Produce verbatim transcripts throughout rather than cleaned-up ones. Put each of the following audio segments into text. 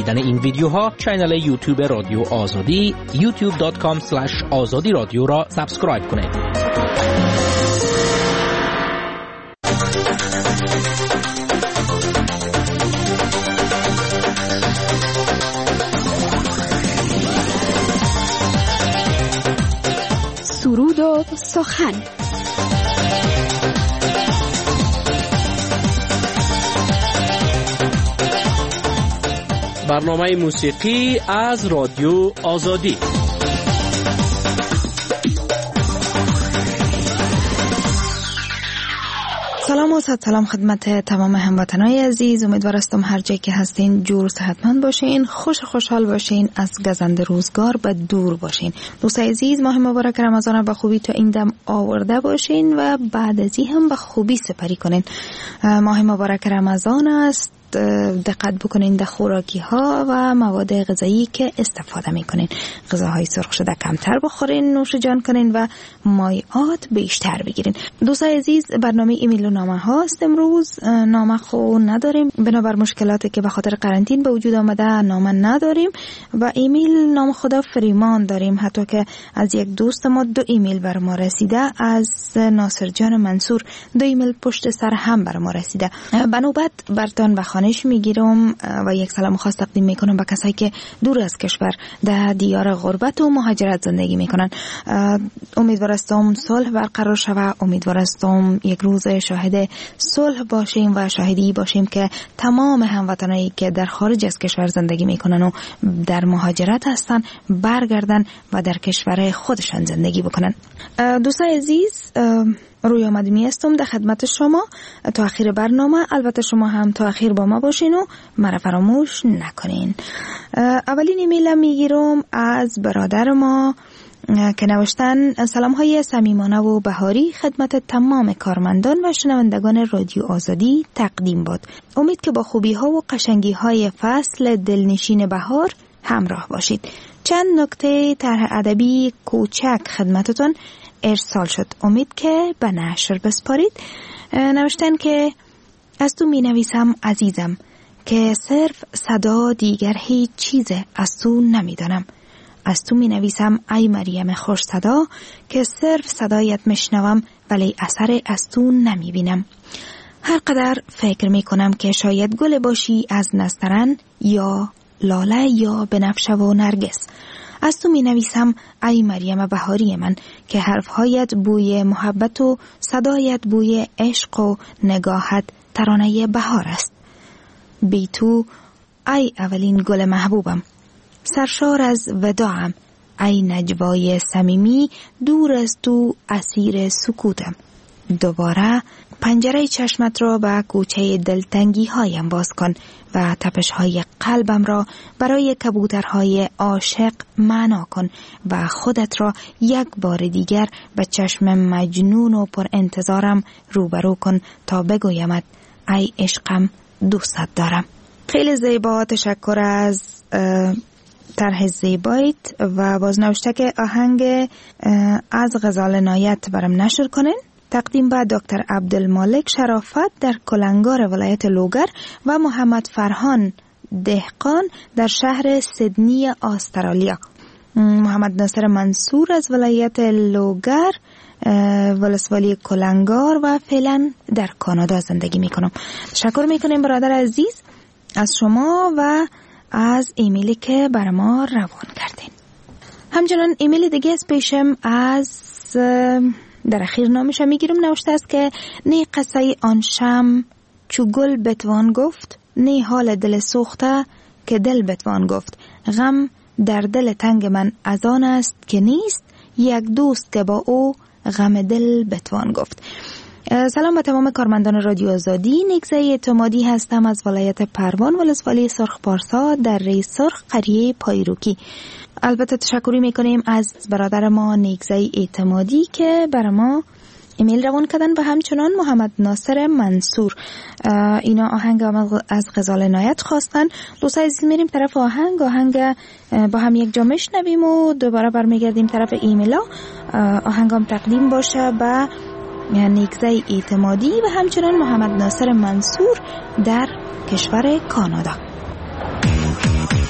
دیدن این ویدیوها کانال یوتیوب رادیو آزادی یوتیوب دات کام اسلش آزادی رادیو را سابسکرایب کنید. سرود و سخن. برنامه موسیقی از رادیو آزادی. سلام و صد سلام خدمت تمام هموطنای عزیز. امیدوار هستم هر جایی که هستین جور صحتمند باشین، خوش خوشحال باشین، از گزند روزگار به دور باشین. دوستای عزیز، ماه مبارک رمضان به خوبی تا این دم آورده باشین و بعد از این هم به خوبی سپری کنین. ماه مبارک رمضان است. دقت بکنین در خوراکی ها و مواد غذایی که استفاده میکنین. غذاهای سرخ شده کمتر بخورین، نوش جان کنین و مایعات بیشتر بگیرین. دوستای عزیز، برنامه ایمیل و نامه هاست. امروز نامه خو نداریم، بنابر مشکلاتی که به خاطر قرنطین به وجود آمده نامه نداریم و ایمیل نام خدا فریمان داریم. حتی که از یک دوست ما دو ایمیل بر ما رسیده، از ناصر جان منصور دو ایمیل پشت سر هم بر ما رسیده. به نوبت برتان و خانش میگیرم و یک سلام خاص تقدیم میکنم به کسایی که دور از کشور در دیار غربت و مهاجرت زندگی میکنن. امیدوارستم صلح برقرار شود، امیدوارستم یک روز شاهد صلح باشیم و شاهدی باشیم که تمام هموطنایی که در خارج از کشور زندگی میکنن و در مهاجرت هستن برگردن و در کشور خودشان زندگی بکنن. دوستای عزیز، روی آمدمی هستم در خدمت شما تا آخر برنامه. البته شما هم تا آخر با ما باشین و مرا فراموش نکنین. اولین ایمیل میگیرم از برادر ما که نوشتن: سلام های صمیمانه و بهاری خدمت تمام کارمندان و شنوندگان رادیو آزادی تقدیم باد. امید که با خوبی ها و قشنگی های فصل دلنشین بهار همراه باشید. چند نکته طرح ادبی کوچک خدمتتون ارسال شد، امید که به نشر بسپارید. نوشتن که از تو می نویسم عزیزم که صرف صدا، دیگر هیچ چیزه از تو نمی دانم. از تو می نویسم ای مریم خوش صدا که صرف صدایت میشنوم ولی اثر از تو نمی بینم. هر قدر فکر می کنم که شاید گل باشی از نسترن یا لاله یا بنفشه و نرگس. از تو می نویسم ای مریم بهاری من که حرفهایت بوی محبت و صدایت بوی عشق و نگاهت ترانه بهار است. بی تو ای اولین گل محبوبم، سرشار از وداعم، ای نجوای صمیمی دور از تو اسیر سکوتم. دوباره پنجره چشمت را به کوچه دلتنگی هایم باز کن و تپش های قلبم را برای کبوترهای عاشق معنا کن و خودت را یک بار دیگر به چشم مجنون و پر انتظارم روبرو کن تا بگویمت ای عشقم دوستت دارم. خیلی زیبا، تشکر از طرح زیبایت و بازنوشته که آهنگ از غزال نایت برام نشر کنین. تقدیم به دکتر عبدالمالک شرافت در کلنگار ولایت لوگر و محمد فرهان دهقان در شهر سیدنی استرالیا. محمد ناصر منصور از ولایت لوگر ولسوالی کلنگار و فعلا در کانادا زندگی میکنم. تشکر میکنیم برادر عزیز از شما و از ایمیلی که بر ما روان کردین. همچنان ایمیل دیگه از پیشم از در اخیر نامش میگیرم. نوشته است که نی قصه آن شم چو گل بتوان گفت، نی حال دل سوخته که دل بتوان گفت. غم در دل تنگ من از آن است که نیست، یک دوست که با او غم دل بتوان گفت. سلام به تمام کارمندان رادیو آزادی. نیگزه اعتمادی هستم از ولایت پروان ولسوالی سرخ پارسا در ری سرخ قریه پایروکی. البته تشکری میکنیم از برادر ما نیگزه اعتمادی که بر ما ایمیل روان کردن و همچنان محمد ناصر منصور. اینا آهنگ از غزال نایت خواستن. دوستای عزیز میریم طرف آهنگ آهنگ با هم یک جا میشنویم و دوباره برمیگردیم طرف ایمیلا. آهنگام تقدیم باشه به نیگزه اعتمادی و همچنان محمد ناصر منصور در کشور کانادا.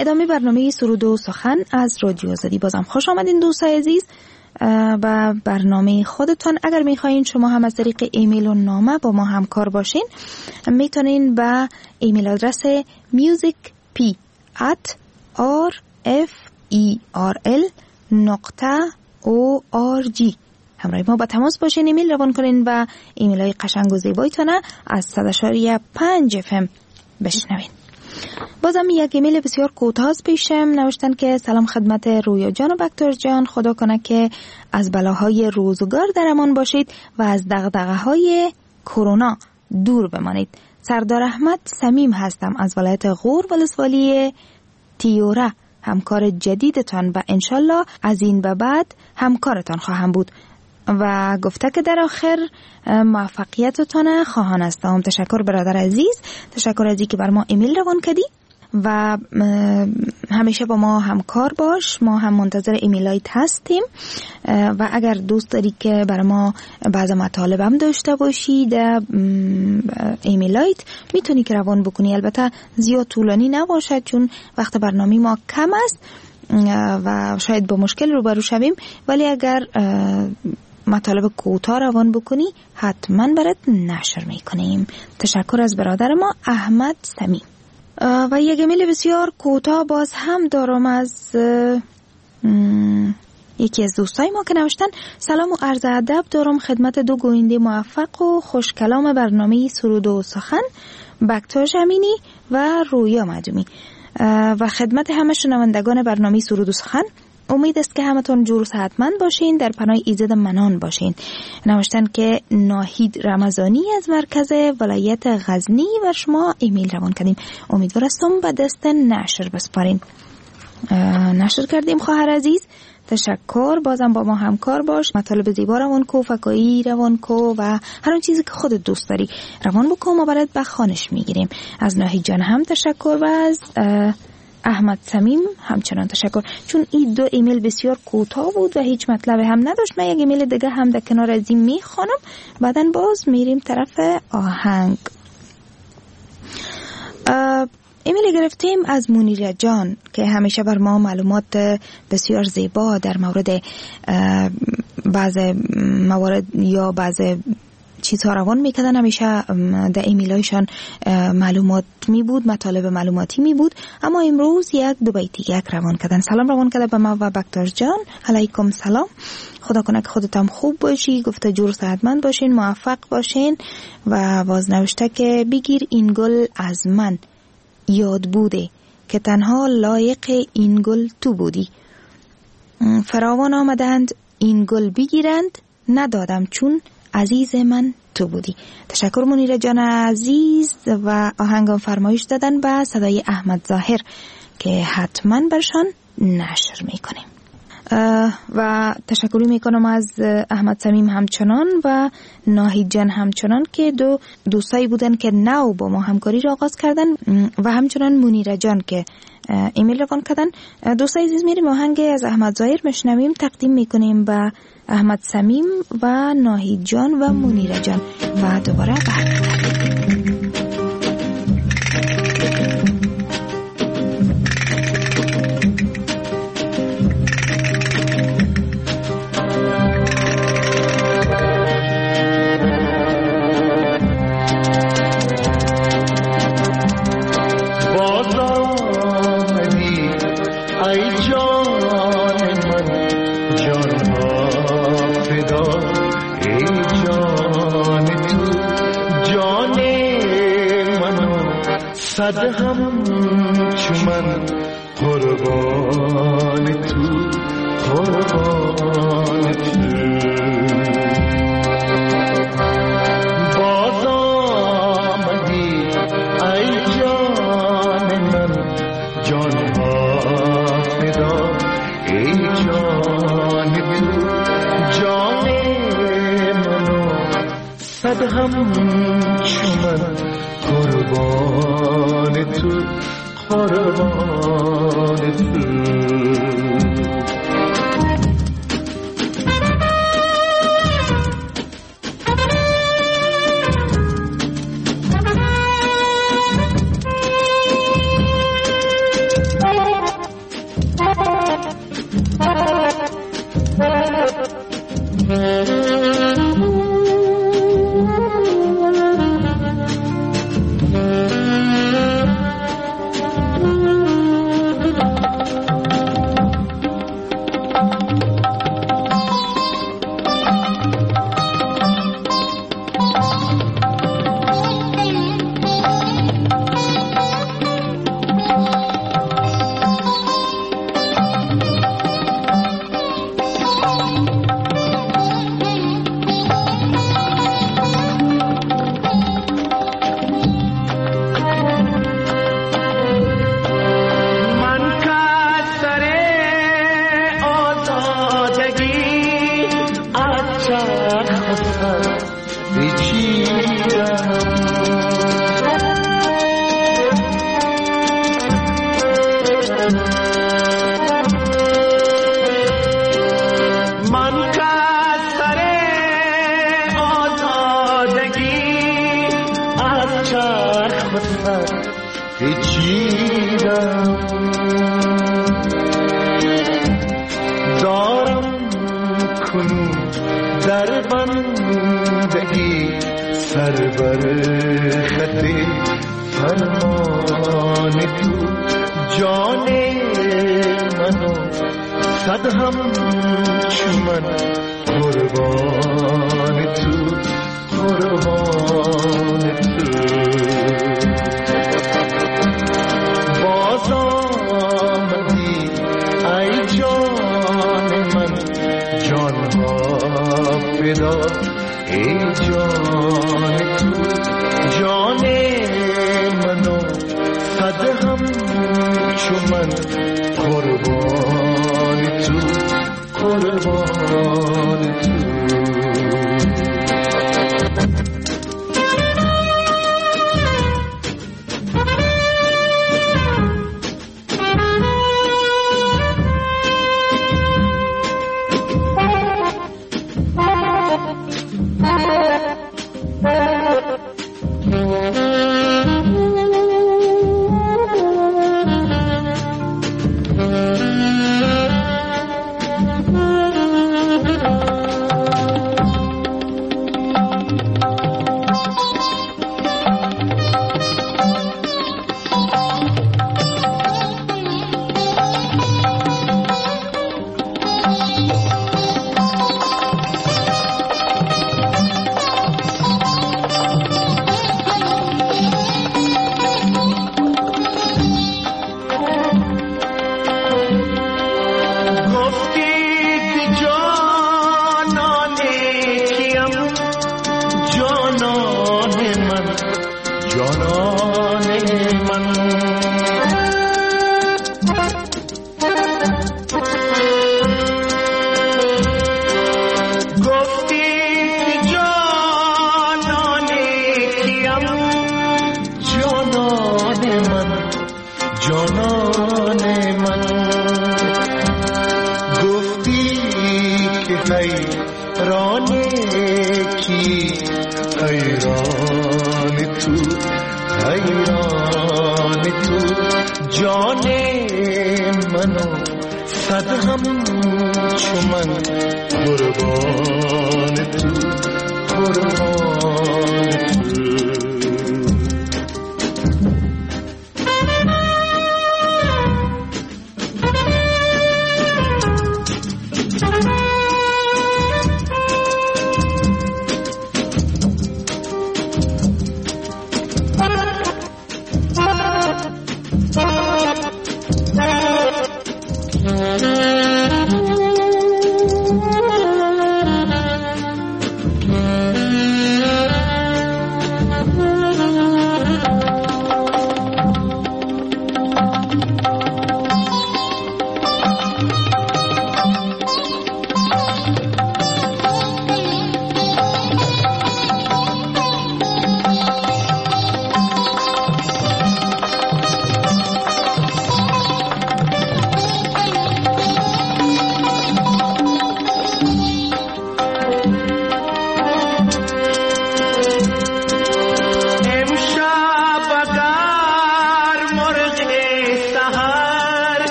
ادامه برنامه سرود و سخن از رادیو آزادی. بازم خوش آمدین دوستای عزیز و برنامه خودتان. اگر میخواین شما هم از طریق ایمیل و نامه با ما همکار باشین، میتونین به ایمیل آدرس musicp at rferl نقطه org همراه ما با تماس باشین. ایمیل روان کنین و ایمیل های قشنگ و زیبایتانه از صد و شش پنج اف ام بشنوین. بازم یک ایمیل بسیار کوتاه پیشم نوشتن که سلام خدمت رویا جان و بکتور جان، خدا کنه که از بلاهای روزگار در امان باشید و از دغدغه های کرونا دور بمانید. سردار احمد صمیم هستم از ولایت غور ولسوالی تیوره، همکار جدیدتان و انشالله از این به بعد همکارتان خواهم بود و گفته که در آخر موفقیتتان خواهان هستم. تشکر برادر عزیز، تشکر از اینکه بر ما ایمیل روان کردی و همیشه با ما همکار باش. ما هم منتظر ایمیلایت هستیم و اگر دوست داری که بر ما بعض مطالب هم داشته باشی در ایمیلایت میتونی که روان بکنی. البته زیاد طولانی نباشد چون وقت برنامه ما کم است و شاید با مشکل روبرو شویم، ولی اگر مطالب کوتاه روان بکنی حتما برات نشر میکنیم. تشکر از برادر ما احمد صمیم. و یک ایمیل بسیار کوتاه باز هم دارم از یکی از دوستای ما که نوشتن سلام و عرض ادب دارم خدمت دو گوینده موفق و خوشکلام برنامه سرود و سخن، بکتور امینی و رویا معدومی، و خدمت همه شنوندگان برنامه سرود و سخن. امید است که همتون جور و صحتمند باشین، در پناه ایزد منان باشین. نوشتن که ناهید رمضانی از مرکز ولایت غزنی و شما ایمیل روان کردیم. امیدوار هستم به دست نشر بسپارین. نشر کردیم خواهر عزیز، تشکر. بازم با ما همکار باش، مطالب زیبا روان کو، فکایی روان کو و هر اون چیزی که خودت دوست داری روان بکن، ما برات بخوانش میگیریم. از ناهید جان هم تشکر و از احمد صمیم همچنان تشکر. چون این دو ایمیل بسیار کوتاه بود و هیچ مطلب هم نداشت، من یک ایمیل دیگه هم در کنار از این میخوانم، بعدن باز میریم طرف آهنگ. ایمیل گرفتیم از منیره جان که همیشه بر ما معلومات بسیار زیبا در مورد بعض موارد یا بعض چیزها روان میکردن. همیشه در ایمیلایشان معلومات می بود، مطالب معلوماتی می بود، اما امروز یک دو بیتی یک روان کردن. سلام روان کرده به ما و بکتور جان. علیکم سلام، خدا کنه که خودتم خوب باشی، گفته جور صحتمند باشین، موفق باشین و باز نوشته که بگیر این گل از من یاد بوده که تنها لایق این گل تو بودی. فراوان آمدند این گل بگیرند، ندادم چون عزیز من تو بودی. تشکر منیره جان عزیز و آهنگم فرمایش دادن به صدای احمد ظاهر که حتما برشان نشر میکنیم. و تشکری میکنم از احمد صمیم همچنان و ناهید جان همچنان که دو دوستایی بودن که نو با ما همکاری را آغاز کردن و همچنان منیره جان که ایمیل روان کردن. دوستای عزیز میریم آهنگ از احمد ظاهر مشنویم، تقدیم میکنیم به احمد صمیم و ناهید جان و منیره جان و دوباره برمیگردیم. صد هم چمن قربان تو، قربان تو. باز آمدی ای جان من، جان ها فدا ای جان تو، جان منو صد هم چمن قربان تو، قربان تو. تر پیچیدم، دارم کنون در بندگی سر بر خط فرمان تو، جان منو صد هم چون قربان تو، قربان تو. باز آمدی ای جان من، جانها فدا ای جان تو، جان منو صد هم چون من قربان تو، قربان تو.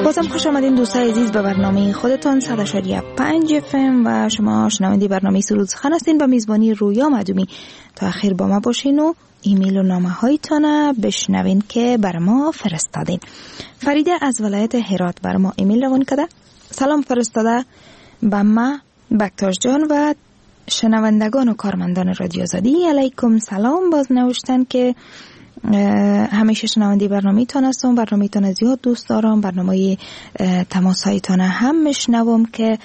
بازم خوش آمدین دوستای عزیز به برنامه خودتان صد و شش پنج اف ام و شما شنونده برنامه سرود سخن هستین با میزبانی رویا مدومی. تا اخیر با ما باشین و ایمیل و نامه هایتان بشنوین که بر ما فرستادین. فریده از ولایت هرات بر ما ایمیل روان کرده. سلام فرستاده به ما بکتاش جان و شنوندگان و کارمندان رادیو آزادی. علیکم سلام. باز نوشتن که همیشه شنوندی برنامه تان هستم، برنامه تان زیاد دوست دارم، برنامه تماس هایتان هم میشنوم که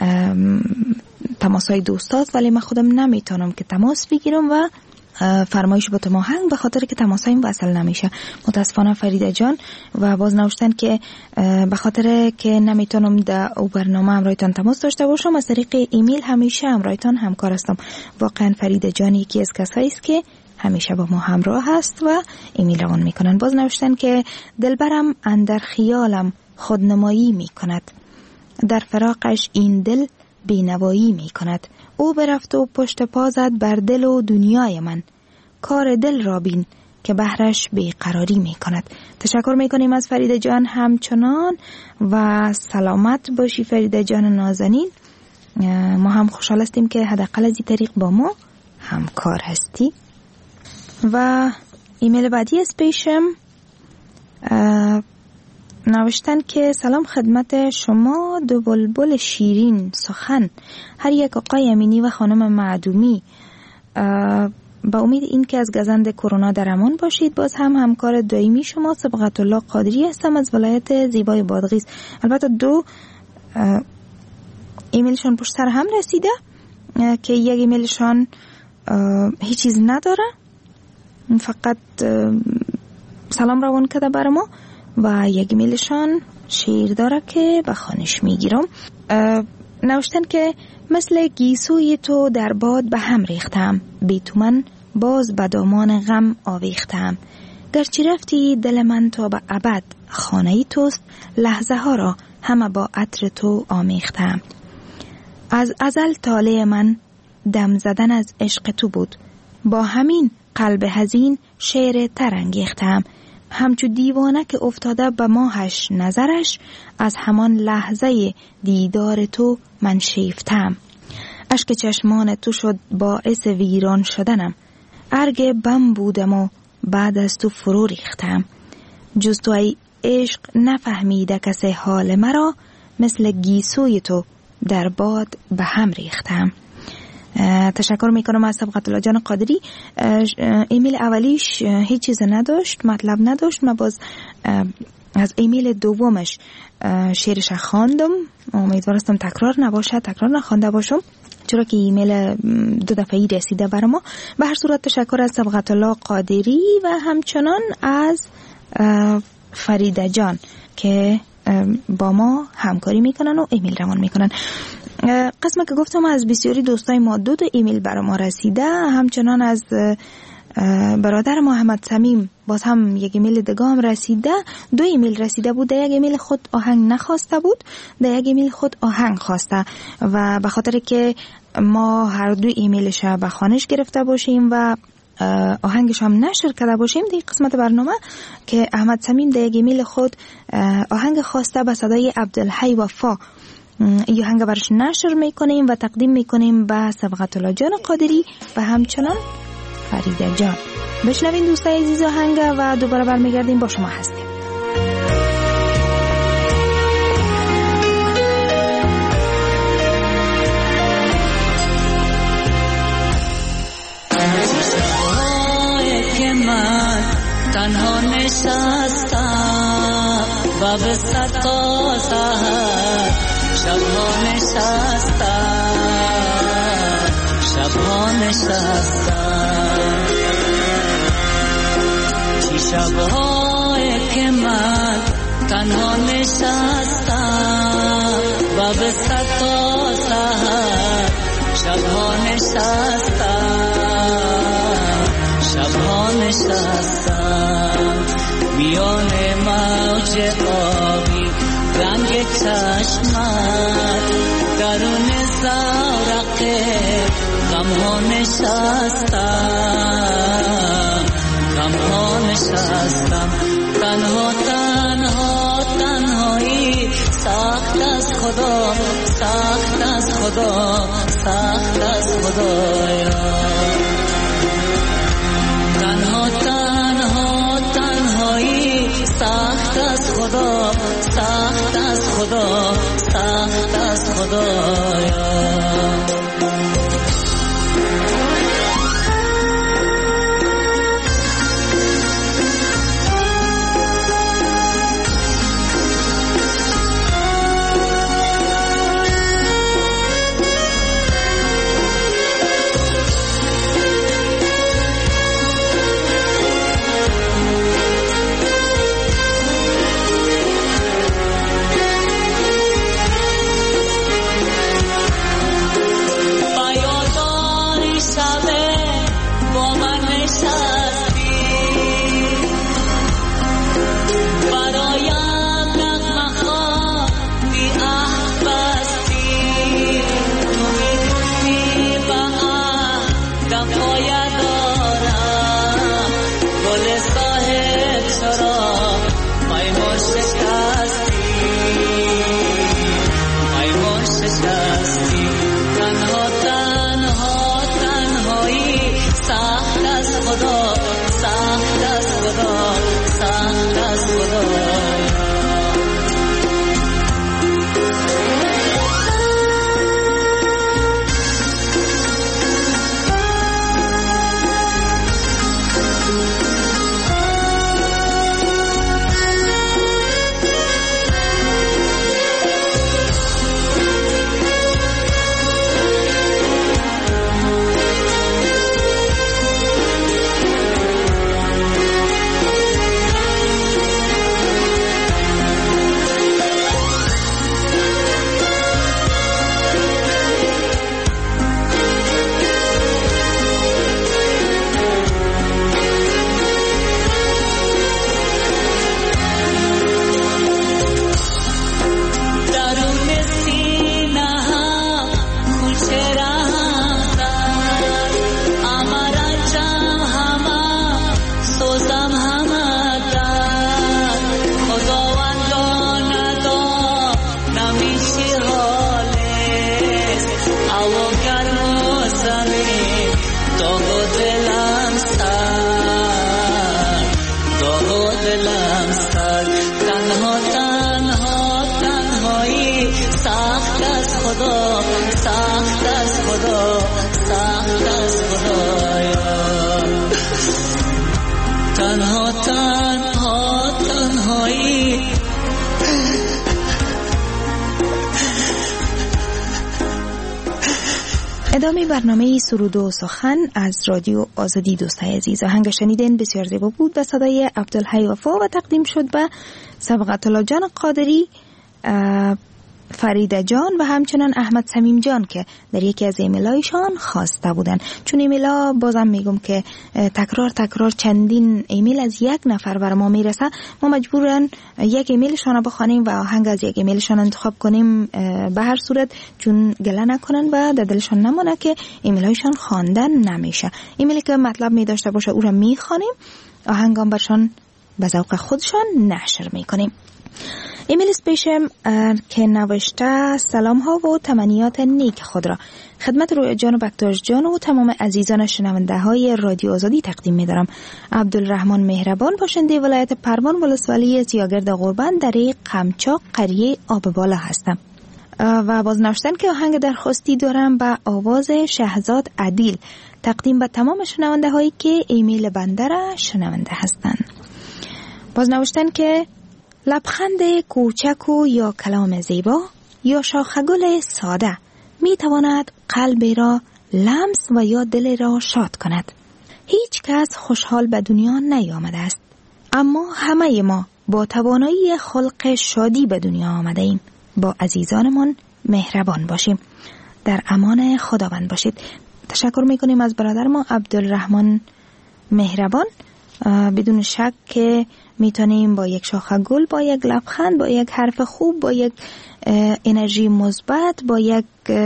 تماس های دوستات، ولی من خودم نمیتونم که تماس بگیرم و فرمایش با تماهنگ به خاطر که تماس هایم وصل نمیشه متاسفانه فریده جان. و باز نوشتن که به خاطر که نمیتونم در او برنامه همراهتان تماس داشته باشم از طریق ایمیل همیشه همراهتان همکار هستم. واقعا فریده جان یکی از کسایی است که همیشه با ما همراه هست و ایمیل روان میکنن. باز نوشتن که دلبرم اندر خیالم خودنمایی میکند، در فراقش این دل بینوایی میکند. او برفت و پشت پا زد بر دل و دنیای من، کار دل را بین که بهرش بیقراری میکند. تشکر میکنیم از فریده جان همچنان و سلامت باشی فریده جان نازنین. ما هم خوشحال هستیم که حداقل از این طریق با ما همکار هستی. و ایمیل بعدی از پیشم نوشتن که سلام خدمت شما دو بلبل شیرین سخن، هر یک آقای امینی و خانم معدومی. با امید این که از گزند کرونا در امان باشید. باز هم همکار دائمی شما صبغت الله قادری هستم از ولایت زیبای بادغیس. البته دو ایمیلشان پشت سر هم رسیده که یک ایمیلشان هیچ چیز نداره، فقط سلام روان کرده بر ما و یک ایمیلشان شعر داره که بخوانش میگیرم. نوشتن که مثل گیسوی تو در باد به هم ریختم، بی تو من باز به دامان غم آویختم. گرچه رفتی دل من تا به ابد، خانه‌ای توست لحظه ها را همه با عطر تو آمیختم. از ازل طالع من دم زدن از عشق تو بود، با همین قلب حزین شعر تر انگیختم. همچو دیوانه که افتاده به ماهش نظرش، از همان لحظه دیدار تو من شیفتم. اشک چشمان تو شد باعث ویران شدنم، ارگ بم بودم و بعد از تو فرو ریختم. جز تو ای عشق نفهمیده کسی حال مرا، مثل گیسوی تو در باد به هم ریختم. تشکر میکنم از صبغت الله جان قادری. ایمیل اولیش هیچ چیز نداشت، مطلب نداشت. من باز از ایمیل دومش شعرش خواندم، امیدوارستم تکرار نباشه، تکرار نخوانده باشم چرا که ایمیل دو دفعه‌ای رسیده بر ما. به هر صورت تشکر از صبغت الله قادری و همچنان از فریده جان که با ما همکاری میکنن و ایمیل روان میکنن. قسمه که گفتم از بسیاری دوستای ما دو تا ایمیل برای ما رسیده، همچنان از برادر محمد صمیم باز هم یک ایمیل دیگه هم رسیده. دو ایمیل رسیده بود، در یک ایمیل خود آهنگ نخواسته بود، در یک ایمیل خود آهنگ خواسته و به خاطر که ما هر دو ایمیلش به خوانش گرفته باشیم و آهنگش هم نشر کرده باشیم در قسمت برنامه که احمد صمیم در یک ایمیل خود آهنگ خواسته به صدای عبدالحی وفا، این آهنگ برش نشر میکنیم و تقدیم میکنیم به صبغت الله جان قادری و همچنان فریده جان. بشنوین دوستای عزیز آهنگ و دوباره برمیگردیم با شما هستیم. که من تنها نشستم و به صدا سهر شبها نشستم، شبها نشستم. چی شبهایی که من تنها نشستم و به صدا سهر شبها نشستم، شبها نشستم. میان موج آبی رنگ چشمت درون زورق غمها نشستم، غمها نشستم. تنها تنها تنهایی خدا سخت از خدا سخت از خدایا تنها تنها تنهایی سخت از خدا سخت از خدا سخت از خدایا ادامه برنامه سرود و سخن از رادیو آزادی. دوستای عزیز، آهنگ شنیدین بسیار زیبا بود به صدای عبدالحی وفا و تقدیم شد به سبقت الله جان قادری، فریده جان و همچنان احمد سمیم جان که در یکی از ایمیلایشان خواسته بودن. چون ایمیلا بازم میگم که تکرار تکرار چندین ایمیل از یک نفر بر ما میرسه، ما مجبورن یک ایمیلشان بخوانیم و آهنگ از یک ایمیلشان انتخاب کنیم به هر صورت، چون گله نکنن و در دلشان نمونه که ایمیلایشان خواندن نمیشه. ایمیلی که مطلب می داشته باشه او را میخوانیم، آهنگام برشان به ذوق خودشان نشر میکنیم. ایمیل سپیشم که نوشته سلام ها و تمنیات نیک خود را خدمت روی جان و بکتاش جان و تمام عزیزان شنونده های رادیو آزادی تقدیم می دارم. عبدالرحمن مهربان، باشنده ولایت پروان ولسوالی سیاگرد قربان در قمچاق قریه آب بالا هستم و باز نوشتن که آهنگ درخواستی دارم به آواز شهزاد عدیل تقدیم به تمام شنونده هایی که ایمیل بنده را شنونده هستند. باز نوشتن که لبخند کوچک و یا کلام زیبا یا شاخگل ساده می تواند قلب را لمس و یا دل را شاد کند. هیچ کس خوشحال به دنیا نیامده است، اما همه ما با توانایی خلق شادی به دنیا آمده ایم. با عزیزانمان مهربان باشیم. در امان خداوند باشید. تشکر میکنیم از برادر ما عبدالرحمن مهربان. بدون شک که میتونیم با یک شاخه گل، با یک لبخند، با یک حرف خوب، با یک انرژی مثبت، با یک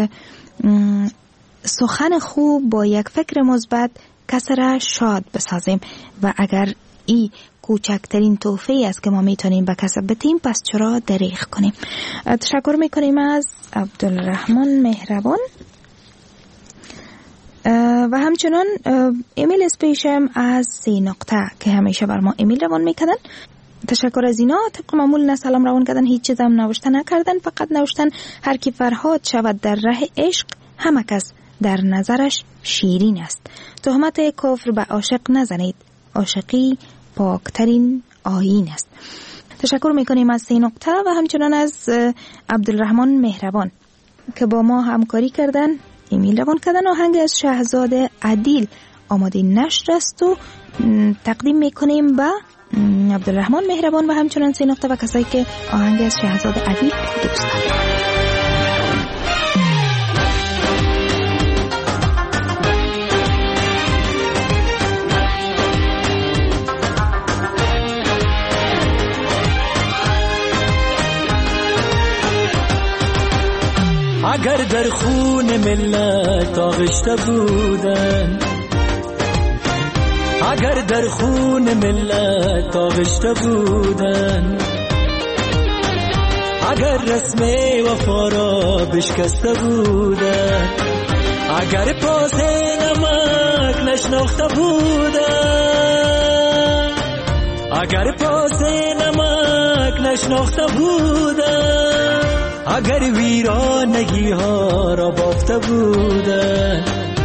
سخن خوب، با یک فکر مثبت کس را شاد بسازیم و اگر ای کوچکترین تحفه‌ای است که ما میتونیم به کسب بدیم، پس چرا دریغ کنیم؟ تشکر میکنیم از عبدالرحمن مهربان و همچنان ایمیل اسپیشم از سی نقطه که همیشه بر ما ایمیل روان میکردن. تشکر از اینا. طبق معمول نه سلام روان کردن، هیچ چیز هم نوشته نکردن، فقط نوشتن هر کی فرهاد شود در ره عشق، همه کس در نظرش شیرین است. تهمت کفر به عاشق نزنید، عاشقی پاکترین آیین است. تشکر میکنیم از سی نقطه و همچنان از عبدالرحمن مهربان که با ما همکاری کردن، ایمیل روان کردن. آهنگ از شهزاده عدیل آماده نشر است و تقدیم میکنیم به عبدالرحمن مهربان و همچنان سی نقطه و کسایی که آهنگ از شهزاده عدیل دوست دارند. اگر در خون ملت آغشته بودن، اگر در خون ملت آغشته بودن، اگر رسم وفا را بشکسته بودن، اگر پاس نمک نشناخته بودن، اگر پاس نمک نشناخته بودن، اگر ویرانگی ها را بافته بودن،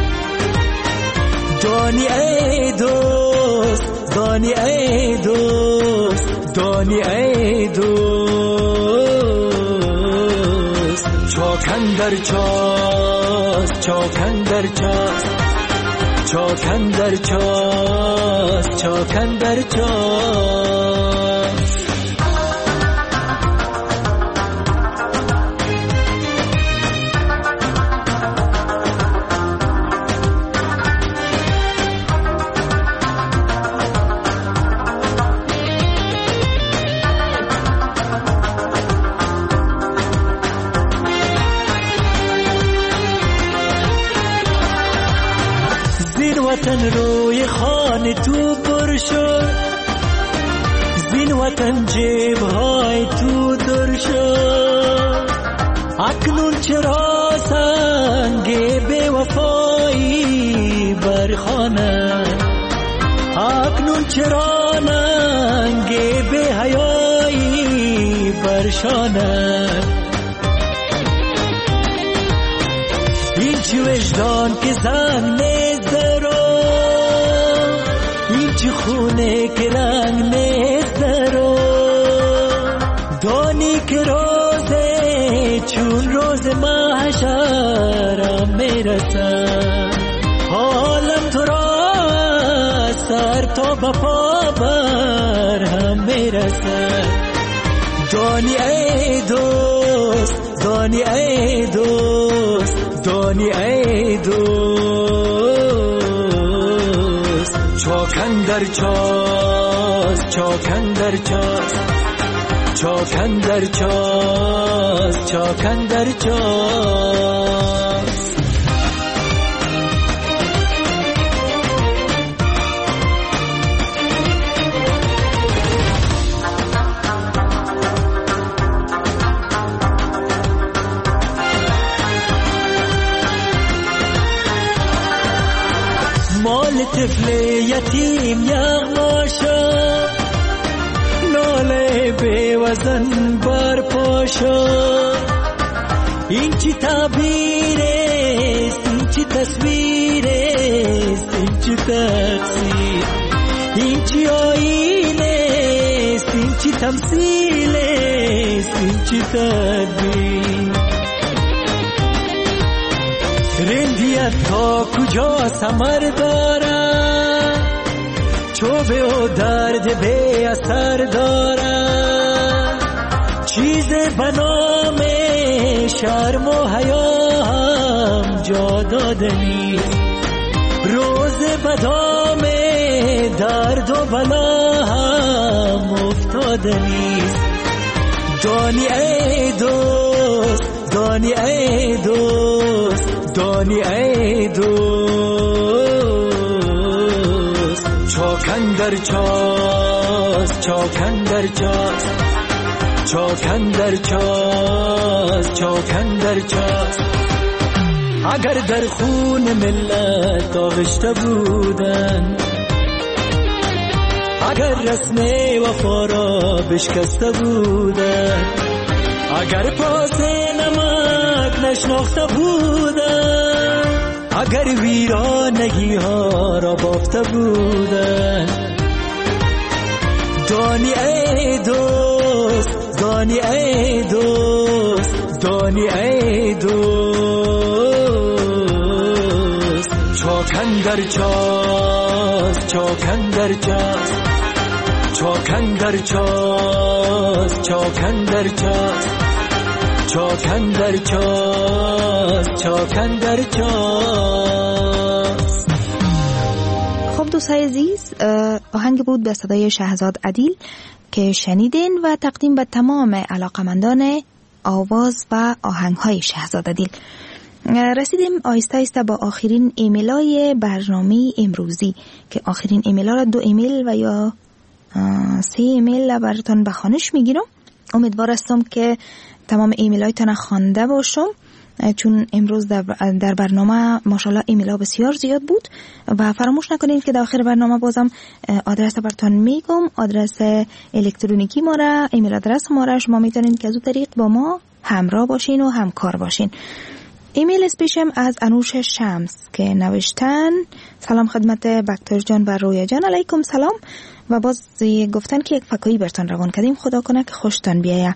دانی ای دوست، دانی ای دوست، دانی ای دوست، چاکن در چاست، چاکن در چاست، چاکن در چاست، چاکن در چاست. وطن روی خانه تو پر شد، زین وطن جیب‌های تو در شد، اکنون چرا سنگ بی وفایی برخانه، اکنون چرا ننگ بی حیایی برشانه، این چی وجدان که زن نیست رو، این چی خونه که رنگ نیست رو، دانی که روزه چون روز محشر میرسه، حالم تو را سر تا به پا بر هم میرسه، دانی ای دوست، دانی ای دوست، دانی ای دوست، چاکن در چاست، چاکن در چاست، چاکن در چاست، چاکن در چاست. مال طفل یتیم یغما شد، ناله بی وزن بر پا شد، این چی تعبیر است، این چی تصویر است، این چی تفسیر، این چی آیین است، این چی تمثیل است، این چی تدبیر، رندیت تا کجا ثمر دارد، چوبه و درد بی اثر دارد، چیز به نام شرم و حیا هم جا داده نیست، روز بدام درد و بلا هم افتاده نیست، دانی ای دوست، دانی ای دوست، دانی ای دوست، چاکندر چاست چاکندر چاست چاکندر چاست چاکندر چاست اگر در خون ملت آغشته بودن اگر رسم وفا را بشکسته بودن اگر پاس نمک نشناخته بودن اگر ویرانگی ها را بافته بودن دانی ای دوست دانی ای دوست دانی ای دوست چاکندر چاست چاکندر چاست چاکندر چاست چاکندر چاست چاکندر چاست چاکندر چاست. خب دوستای عزیز، آهنگ بود به صدای شهزاد عدیل که شنیدین و تقدیم به تمام علاقمندان آواز و آهنگ‌های شهزاد عدیل. رسیدیم آیسته آیسته با آخرین ایمیلای برنامه امروزی که آخرین ایمیلا را دو ایمیل و یا سه ایمیل براتون به خوانش میگیرم. امیدوار هستم که تمام ایمیلایتان خوانده باشم، چون امروز در, در برنامه ماشاءالله ایمیلا بسیار زیاد بود. و فراموش نکنید که در آخر برنامه بازم آدرس براتون میگم، آدرس الکترونیکی ما را، ایمیل آدرس ما را. شما میتونید که از اون طریق با ما همراه باشین و همکار باشین. ایمیل اسپیشم از انوش شمس که نوشتن: سلام خدمت بکتر جان و رویا جان. علیکم سلام. و باز گفتن که یک فکایی برتان روان کردیم، خدا کنه که خوشتان بیایه،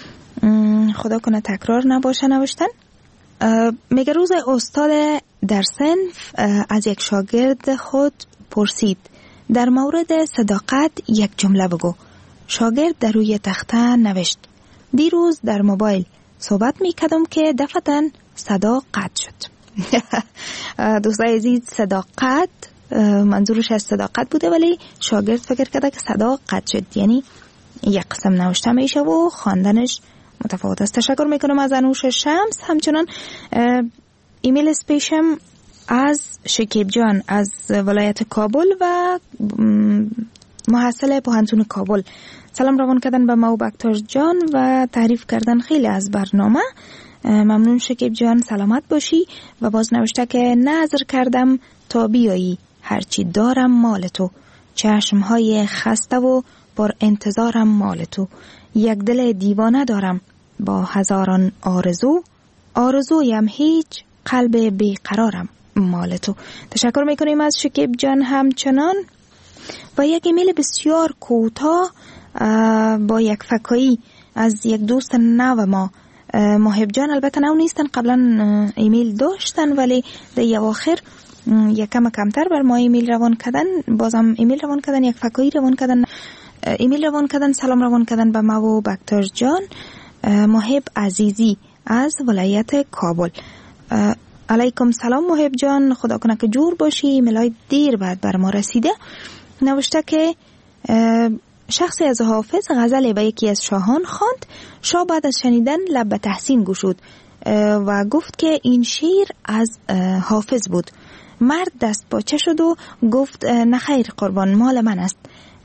خدا کنه تکرار نباشه. نوشتن میگه روز استاد در صنف از یک شاگرد خود پرسید در مورد صداقت یک جمله بگو. شاگرد در روی تخته نوشت: دیروز در موبایل صحبت میکردم که دفعتاً صدا قطع شد. دوستای عزیز، صداقت منظورش از صداقت بوده، ولی شاگرد فکر کرده که صدا قطع شد، یعنی یک قسم نوشته میشه و خواندنش متفاوت است. تشکر میکنم از انوش شمس. همچنان ایمیل اسپیشم از شکیب جان از ولایت کابل و محصل پوهنتون کابل. سلام روان کردن به ما و بکتر جان و تعریف کردن خیلی از برنامه. ممنون شکیب جان، سلامت باشی. و باز نوشته که نظر کردم تا بیایی، هرچی دارم مال تو، چشمهای خسته و پر انتظارم مال تو، یک دل دیوانه دارم با هزاران آرزو، آرزویم هیچ، قلب بیقرارم مال تو. تشکر میکنیم از شکیب جان. همچنان و یک ایمیل بسیار کوتاه با یک فکایی از یک دوست نو ما، محب جان. البته نو نیستن، قبلا ایمیل داشتن ولی در اواخر یک کم کمتر بر ما ایمیل روان کردن، بازم ایمیل روان کردن، یک فکایی روان کردن، ایمیل روان کردن، سلام روان کردن به ما و بکتر جان. محب عزیزی از ولایت کابل. علیکم سلام محب جان، خدا کنه که جور باشی. ایمیلای دیر بعد بر ما رسیده. نوشته که شخصی از حافظ غزل به یکی از شاهان خواند. شاه بعد از شنیدن لب به تحسین گشود و گفت که این شعر از حافظ بود. مرد دست باچه شد و گفت نخیر قربان، مال من است.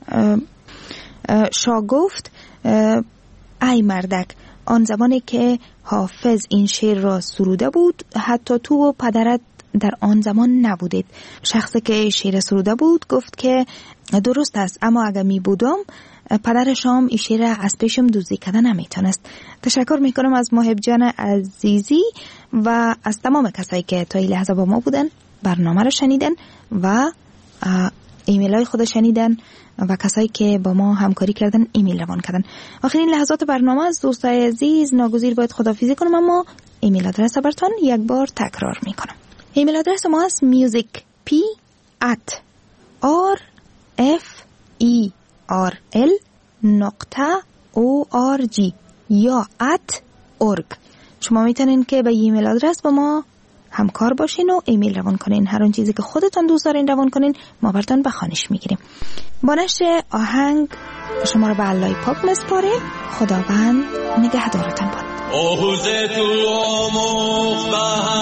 شاه گفت ای مردک، آن زمانی که حافظ این شعر را سروده بود حتی تو و پدرت در آن زمان نبودید. شخصی که شعر سروده بود گفت که درست است، اما اگر می بودم پدر شام این شعر از پیشم دزدی کردن نمیتونست. تشکر میکنم از محب جان عزیزی و از تمام کسایی که تا این لحظه با ما بودن، برنامه رو شنیدن و ایمیل های خود شنیدن و کسایی که با ما همکاری کردن ایمیل روان کردن. آخرین لحظات برنامه از دوستای عزیز ناگزیر باید خداحافظی کنم، اما ایمیل آدرس براتون یک بار تکرار میکنم. ایمیل آدرس ما است music p at r f e r l نقطه o r g یا at org. شما میتونین که به ایمیل آدرس با ما همکار باشین و ایمیل روان کنین. هر اون چیزی که خودتان دوست دارین روان کنین، ما براتون به خوانش میگیریم. با نشر آهنگ شما رو به علای پاک مسپاریم. خداوند نگهدارتان باد. آهوز تو آموخت به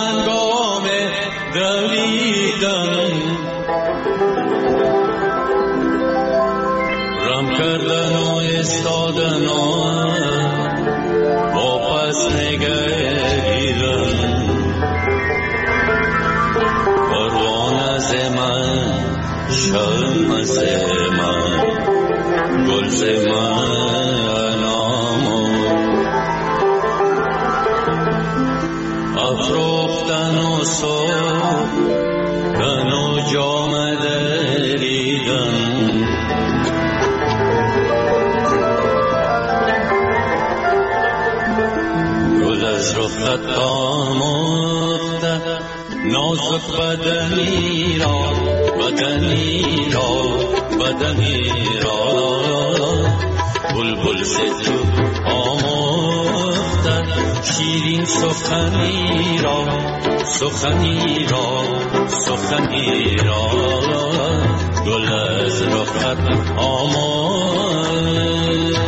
هنگام دویدن، کردن و استادن و واپس نگریدن پروانه ز من شمع ز من گل ز من افروختن و سوختن و جام دریدن گل از رخت آموخته نازک بدنی را بدنی را بدنی را بلبل ز تو آموخته شیرین سخنی را سخنی را سخنی را گل از رخت آموخته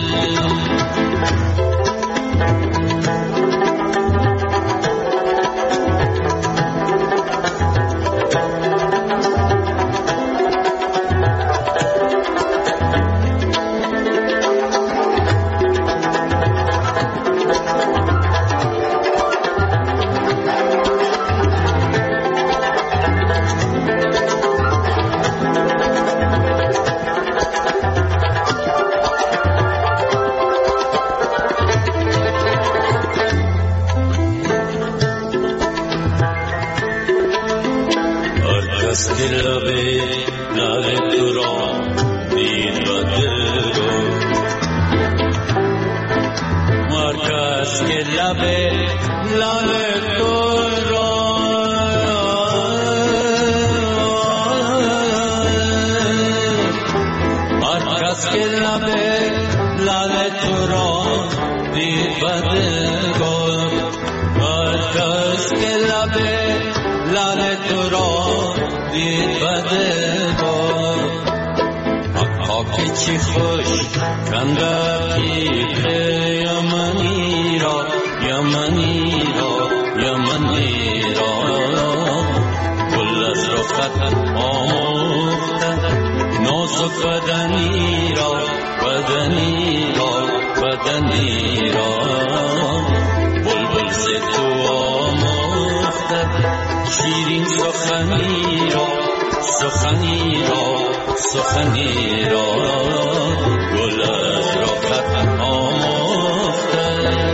چی خوش کندکی یمنی را یمنی را یمنی را گل از رخت آموخته نازک بدنی را بدنی را بدنی را بلبل ز تو آموخته شیرین سخنی را سخنی را سخنی را گل از رخت آموخته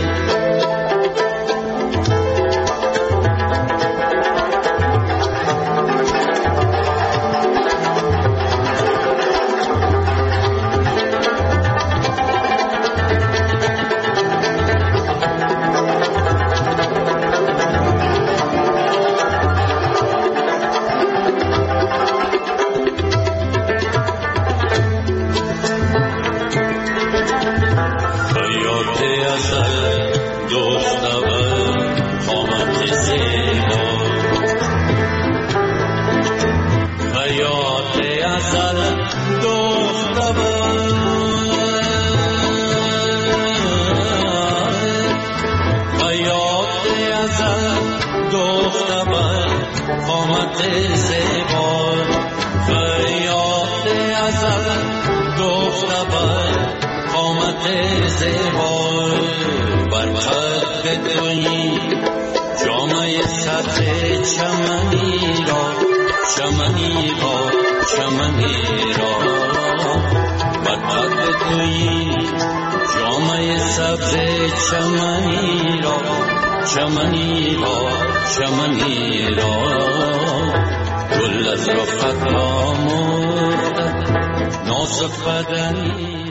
چمنی را چمنی را چمنی را برقد تویی جامعه سبز چمنی را چمنی را چمنی را گل از رخت آموخته نازک بدنی